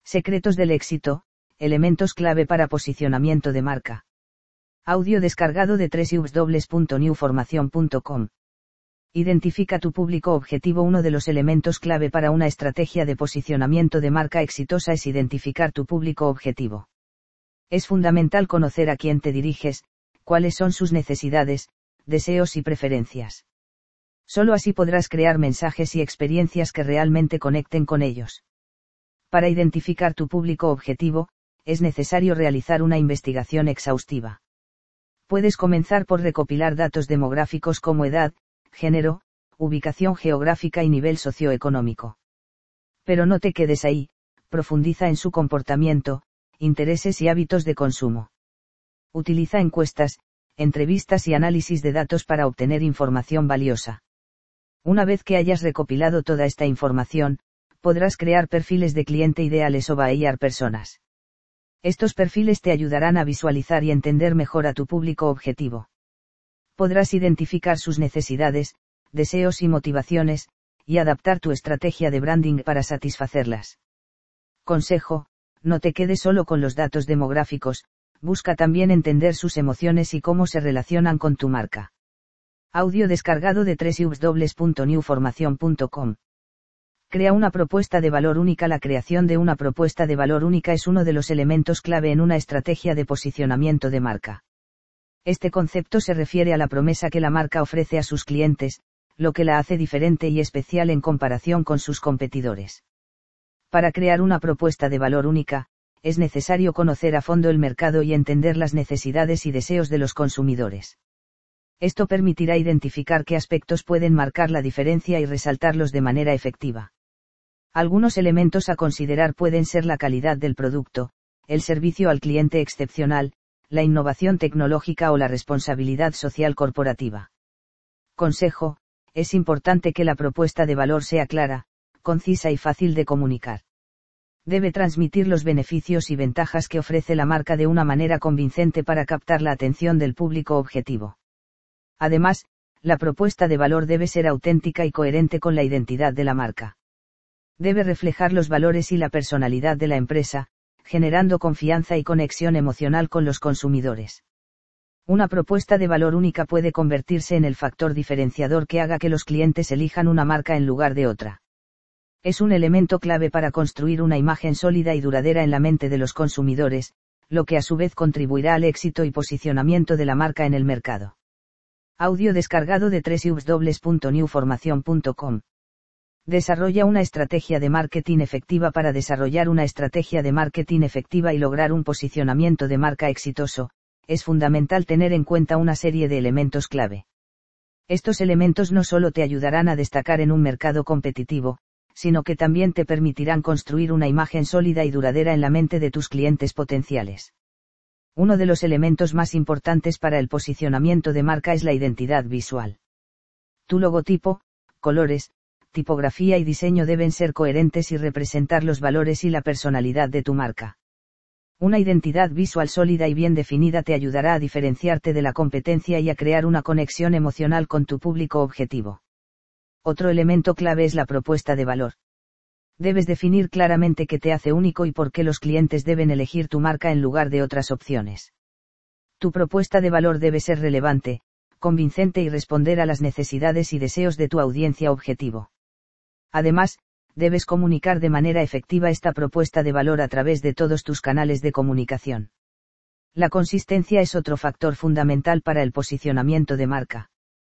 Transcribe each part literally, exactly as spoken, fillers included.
Secretos del éxito, elementos clave para posicionamiento de marca. Audio descargado de doble u doble u doble u punto new formación punto com. Identifica tu público objetivo. Uno de los elementos clave para una estrategia de posicionamiento de marca exitosa es identificar tu público objetivo. Es fundamental conocer a quién te diriges, cuáles son sus necesidades, deseos y preferencias. Solo así podrás crear mensajes y experiencias que realmente conecten con ellos. Para identificar tu público objetivo, es necesario realizar una investigación exhaustiva. Puedes comenzar por recopilar datos demográficos como edad, género, ubicación geográfica y nivel socioeconómico. Pero no te quedes ahí, profundiza en su comportamiento, intereses y hábitos de consumo. Utiliza encuestas, entrevistas y análisis de datos para obtener información valiosa. Una vez que hayas recopilado toda esta información, podrás crear perfiles de cliente ideales o buyer personas. Estos perfiles te ayudarán a visualizar y entender mejor a tu público objetivo. Podrás identificar sus necesidades, deseos y motivaciones, y adaptar tu estrategia de branding para satisfacerlas. Consejo: no te quedes solo con los datos demográficos, busca también entender sus emociones y cómo se relacionan con tu marca. Audio descargado de doble u doble u doble u punto new formación punto com. Crea una propuesta de valor única. La creación de una propuesta de valor única es uno de los elementos clave en una estrategia de posicionamiento de marca. Este concepto se refiere a la promesa que la marca ofrece a sus clientes, lo que la hace diferente y especial en comparación con sus competidores. Para crear una propuesta de valor única, es necesario conocer a fondo el mercado y entender las necesidades y deseos de los consumidores. Esto permitirá identificar qué aspectos pueden marcar la diferencia y resaltarlos de manera efectiva. Algunos elementos a considerar pueden ser la calidad del producto, el servicio al cliente excepcional, la innovación tecnológica o la responsabilidad social corporativa. Consejo: es importante que la propuesta de valor sea clara, concisa y fácil de comunicar. Debe transmitir los beneficios y ventajas que ofrece la marca de una manera convincente para captar la atención del público objetivo. Además, la propuesta de valor debe ser auténtica y coherente con la identidad de la marca. Debe reflejar los valores y la personalidad de la empresa, generando confianza y conexión emocional con los consumidores. Una propuesta de valor única puede convertirse en el factor diferenciador que haga que los clientes elijan una marca en lugar de otra. Es un elemento clave para construir una imagen sólida y duradera en la mente de los consumidores, lo que a su vez contribuirá al éxito y posicionamiento de la marca en el mercado. Audio descargado de doble u doble u doble u punto new formación punto com. Desarrolla una estrategia de marketing efectiva. Para desarrollar una estrategia de marketing efectiva y lograr un posicionamiento de marca exitoso, es fundamental tener en cuenta una serie de elementos clave. Estos elementos no solo te ayudarán a destacar en un mercado competitivo, sino que también te permitirán construir una imagen sólida y duradera en la mente de tus clientes potenciales. Uno de los elementos más importantes para el posicionamiento de marca es la identidad visual. Tu logotipo, colores, tipografía y diseño deben ser coherentes y representar los valores y la personalidad de tu marca. Una identidad visual sólida y bien definida te ayudará a diferenciarte de la competencia y a crear una conexión emocional con tu público objetivo. Otro elemento clave es la propuesta de valor. Debes definir claramente qué te hace único y por qué los clientes deben elegir tu marca en lugar de otras opciones. Tu propuesta de valor debe ser relevante, convincente y responder a las necesidades y deseos de tu audiencia objetivo. Además, debes comunicar de manera efectiva esta propuesta de valor a través de todos tus canales de comunicación. La consistencia es otro factor fundamental para el posicionamiento de marca.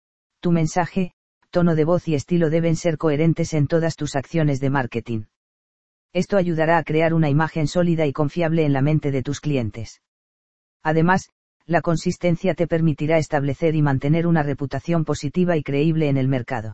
Tu mensaje, tono de voz y estilo deben ser coherentes en todas tus acciones de marketing. Esto ayudará a crear una imagen sólida y confiable en la mente de tus clientes. Además, la consistencia te permitirá establecer y mantener una reputación positiva y creíble en el mercado.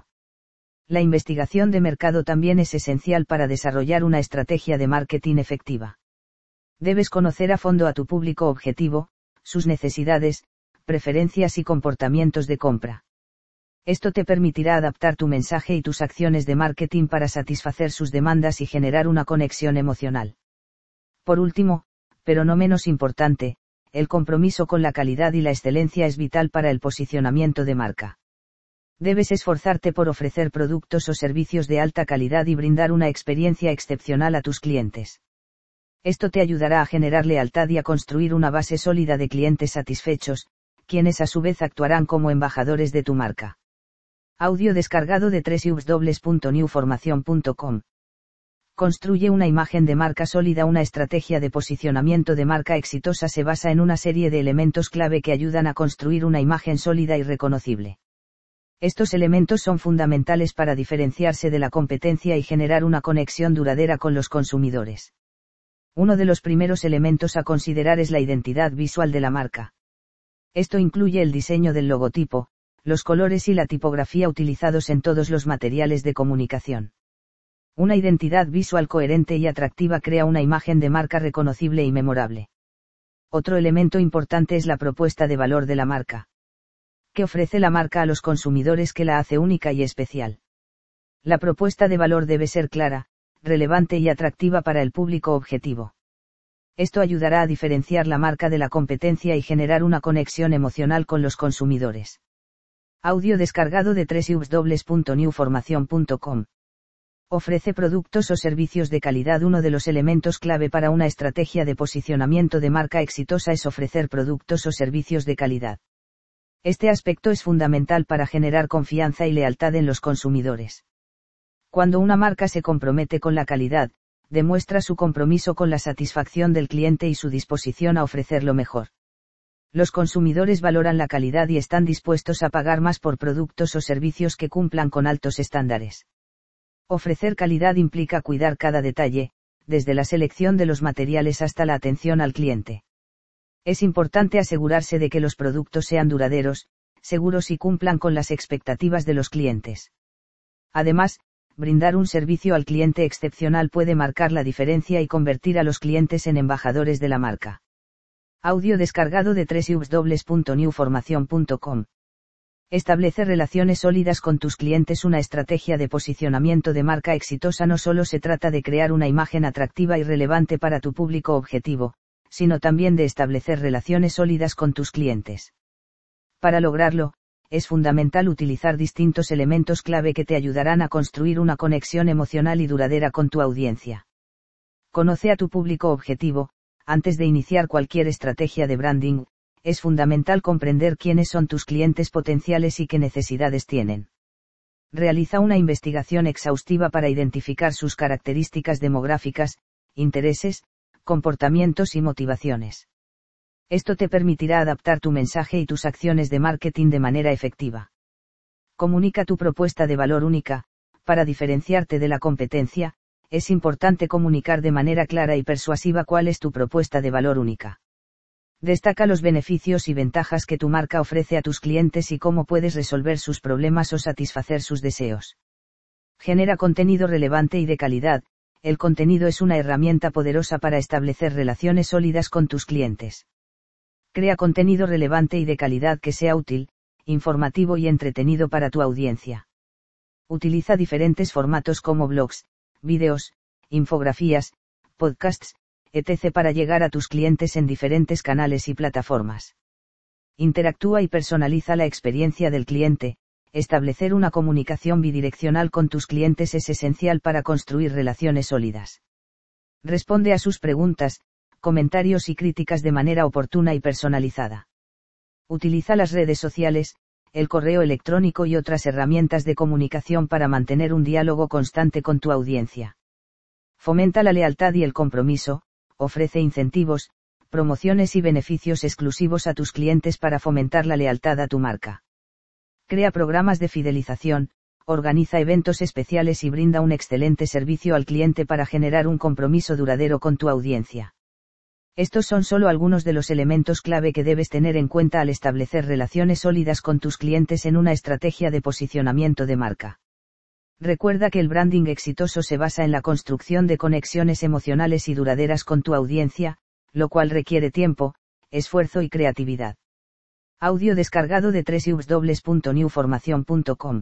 La investigación de mercado también es esencial para desarrollar una estrategia de marketing efectiva. Debes conocer a fondo a tu público objetivo, sus necesidades, preferencias y comportamientos de compra. Esto te permitirá adaptar tu mensaje y tus acciones de marketing para satisfacer sus demandas y generar una conexión emocional. Por último, pero no menos importante, el compromiso con la calidad y la excelencia es vital para el posicionamiento de marca. Debes esforzarte por ofrecer productos o servicios de alta calidad y brindar una experiencia excepcional a tus clientes. Esto te ayudará a generar lealtad y a construir una base sólida de clientes satisfechos, quienes a su vez actuarán como embajadores de tu marca. Audio descargado de doble u doble u doble u punto new formación punto com. Construye una imagen de marca sólida. Una estrategia de posicionamiento de marca exitosa se basa en una serie de elementos clave que ayudan a construir una imagen sólida y reconocible. Estos elementos son fundamentales para diferenciarse de la competencia y generar una conexión duradera con los consumidores. Uno de los primeros elementos a considerar es la identidad visual de la marca. Esto incluye el diseño del logotipo, los colores y la tipografía utilizados en todos los materiales de comunicación. Una identidad visual coherente y atractiva crea una imagen de marca reconocible y memorable. Otro elemento importante es la propuesta de valor de la marca. ¿Qué ofrece la marca a los consumidores que la hace única y especial? La propuesta de valor debe ser clara, relevante y atractiva para el público objetivo. Esto ayudará a diferenciar la marca de la competencia y generar una conexión emocional con los consumidores. Audio descargado de doble u doble u doble u punto new formación punto com. Ofrece productos o servicios de calidad. Uno de los elementos clave para una estrategia de posicionamiento de marca exitosa es ofrecer productos o servicios de calidad. Este aspecto es fundamental para generar confianza y lealtad en los consumidores. Cuando una marca se compromete con la calidad, demuestra su compromiso con la satisfacción del cliente y su disposición a ofrecer lo mejor. Los consumidores valoran la calidad y están dispuestos a pagar más por productos o servicios que cumplan con altos estándares. Ofrecer calidad implica cuidar cada detalle, desde la selección de los materiales hasta la atención al cliente. Es importante asegurarse de que los productos sean duraderos, seguros y cumplan con las expectativas de los clientes. Además, brindar un servicio al cliente excepcional puede marcar la diferencia y convertir a los clientes en embajadores de la marca. Audio descargado de doble u doble u doble u punto new formación punto com. Establece relaciones sólidas con tus clientes. Una estrategia de posicionamiento de marca exitosa no solo se trata de crear una imagen atractiva y relevante para tu público objetivo, sino también de establecer relaciones sólidas con tus clientes. Para lograrlo, es fundamental utilizar distintos elementos clave que te ayudarán a construir una conexión emocional y duradera con tu audiencia. Conoce a tu público objetivo. Antes de iniciar cualquier estrategia de branding, es fundamental comprender quiénes son tus clientes potenciales y qué necesidades tienen. Realiza una investigación exhaustiva para identificar sus características demográficas, intereses, comportamientos y motivaciones. Esto te permitirá adaptar tu mensaje y tus acciones de marketing de manera efectiva. Comunica tu propuesta de valor única. Para diferenciarte de la competencia, es importante comunicar de manera clara y persuasiva cuál es tu propuesta de valor única. Destaca los beneficios y ventajas que tu marca ofrece a tus clientes y cómo puedes resolver sus problemas o satisfacer sus deseos. Genera contenido relevante y de calidad. El contenido es una herramienta poderosa para establecer relaciones sólidas con tus clientes. Crea contenido relevante y de calidad que sea útil, informativo y entretenido para tu audiencia. Utiliza diferentes formatos como blogs, vídeos, infografías, podcasts, etcétera para llegar a tus clientes en diferentes canales y plataformas. Interactúa y personaliza la experiencia del cliente. Establecer una comunicación bidireccional con tus clientes es esencial para construir relaciones sólidas. Responde a sus preguntas, comentarios y críticas de manera oportuna y personalizada. Utiliza las redes sociales, el correo electrónico y otras herramientas de comunicación para mantener un diálogo constante con tu audiencia. Fomenta la lealtad y el compromiso. Ofrece incentivos, promociones y beneficios exclusivos a tus clientes para fomentar la lealtad a tu marca. Crea programas de fidelización, organiza eventos especiales y brinda un excelente servicio al cliente para generar un compromiso duradero con tu audiencia. Estos son solo algunos de los elementos clave que debes tener en cuenta al establecer relaciones sólidas con tus clientes en una estrategia de posicionamiento de marca. Recuerda que el branding exitoso se basa en la construcción de conexiones emocionales y duraderas con tu audiencia, lo cual requiere tiempo, esfuerzo y creatividad. Audio descargado de doble u doble u doble u punto new formación punto com.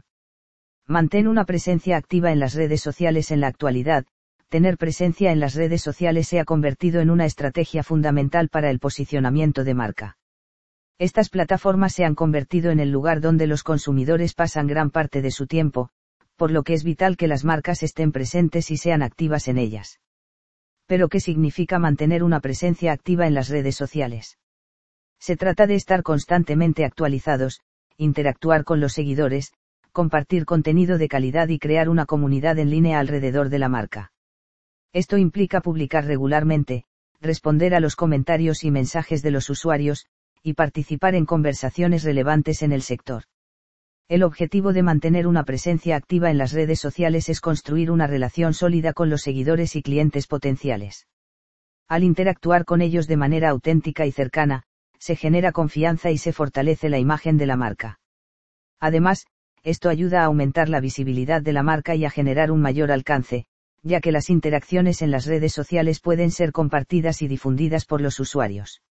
Mantén una presencia activa en las redes sociales. En la actualidad, tener presencia en las redes sociales se ha convertido en una estrategia fundamental para el posicionamiento de marca. Estas plataformas se han convertido en el lugar donde los consumidores pasan gran parte de su tiempo, por lo que es vital que las marcas estén presentes y sean activas en ellas. Pero ¿qué significa mantener una presencia activa en las redes sociales? Se trata de estar constantemente actualizados, interactuar con los seguidores, compartir contenido de calidad y crear una comunidad en línea alrededor de la marca. Esto implica publicar regularmente, responder a los comentarios y mensajes de los usuarios, y participar en conversaciones relevantes en el sector. El objetivo de mantener una presencia activa en las redes sociales es construir una relación sólida con los seguidores y clientes potenciales. Al interactuar con ellos de manera auténtica y cercana, se genera confianza y se fortalece la imagen de la marca. Además, esto ayuda a aumentar la visibilidad de la marca y a generar un mayor alcance, ya que las interacciones en las redes sociales pueden ser compartidas y difundidas por los usuarios.